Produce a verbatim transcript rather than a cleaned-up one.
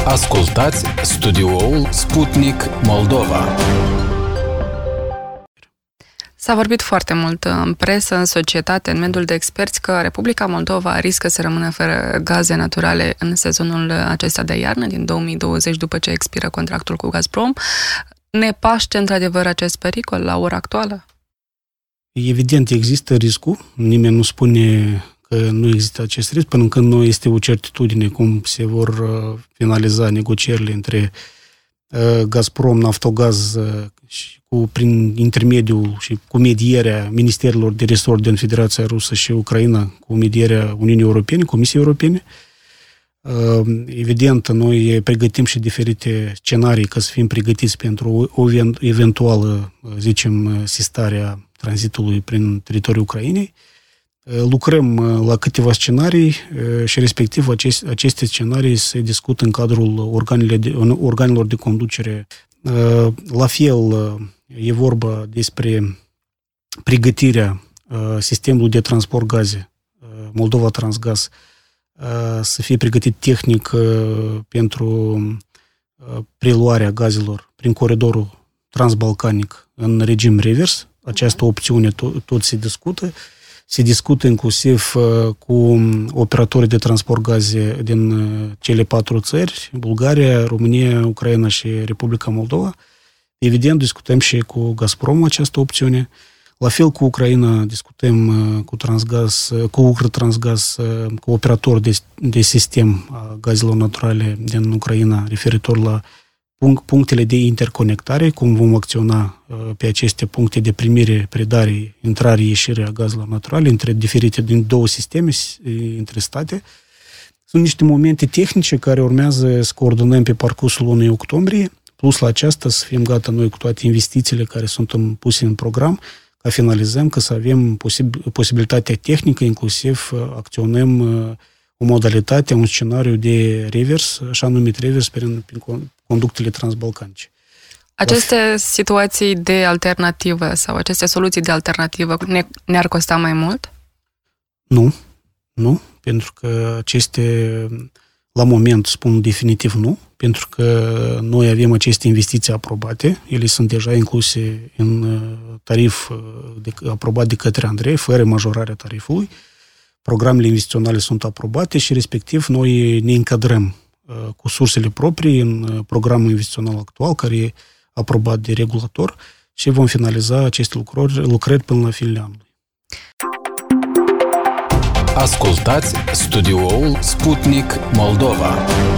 Ascultați studioul Sputnik Moldova. S-a vorbit foarte mult în presă, în societate, în mediul de experți că Republica Moldova riscă să rămână fără gaze naturale în sezonul acesta de iarnă, din două mii douăzeci, după ce expiră contractul cu Gazprom. Ne paște într-adevăr acest pericol la ora actuală? Evident, există riscul. Nimeni nu spune că nu există acest risc, până când nu este o certitudine cum se vor finaliza negocierile între Gazprom, Naftogaz și cu, prin intermediul și cu medierea Ministerilor de Resort din Federația Rusă și Ucraina, cu medierea Uniunii Europene, Comisiei Europene. Evident, noi pregătim și diferite scenarii ca să fim pregătiți pentru o eventuală, zicem, sistarea tranzitului prin teritoriul Ucrainei. Lucrăm la câteva scenarii și respectiv aceste, aceste scenarii se discută în cadrul organelor de conducere. La fel, e vorba despre pregătirea sistemului de transport gaze, Moldova Transgaz, să fie pregătit tehnic pentru preluarea gazelor prin coridorul transbalcanic în regim revers. Această opțiune tot, tot se discută. Se discută inclusiv cu operatorii de transport gaze din cele patru țări, Bulgaria, România, Ucraina și Republica Moldova. Evident, discutăm și cu Gazprom această opțiune. La fel cu Ucraina discutăm cu Transgaz, cu Ukrtransgaz, cu operator de, de sistem a gazelor naturale din Ucraina, referitor la punctele de interconectare, cum vom acționa pe aceste puncte de primire, predare, intrare, ieșire a gazelor naturale între diferite din două sisteme, între state. Sunt niște momente tehnice care urmează să coordonăm pe parcursul lunii octombrie, plus la aceasta să fim gata noi cu toate investițiile care sunt puse în program, ca finalizăm, că să avem posib- posibilitatea tehnică, inclusiv acționăm o modalitate, un scenariu de revers, așa numit revers, prin, prin conductele transbalcanice. Aceste situații de alternativă sau aceste soluții de alternativă ne, ne-ar costa mai mult? Nu, nu, pentru că aceste, la moment, spun definitiv nu, pentru că noi avem aceste investiții aprobate, ele sunt deja incluse în tarif de, aprobat de către Andrei, fără majorarea tarifului. Programele investiționale sunt aprobate și, respectiv, noi ne încadrăm uh, cu sursele proprii în programul investițional actual, care e aprobat de regulator și vom finaliza aceste lucrări, lucrări până la finele anului. Ascultați studioul Sputnik Moldova.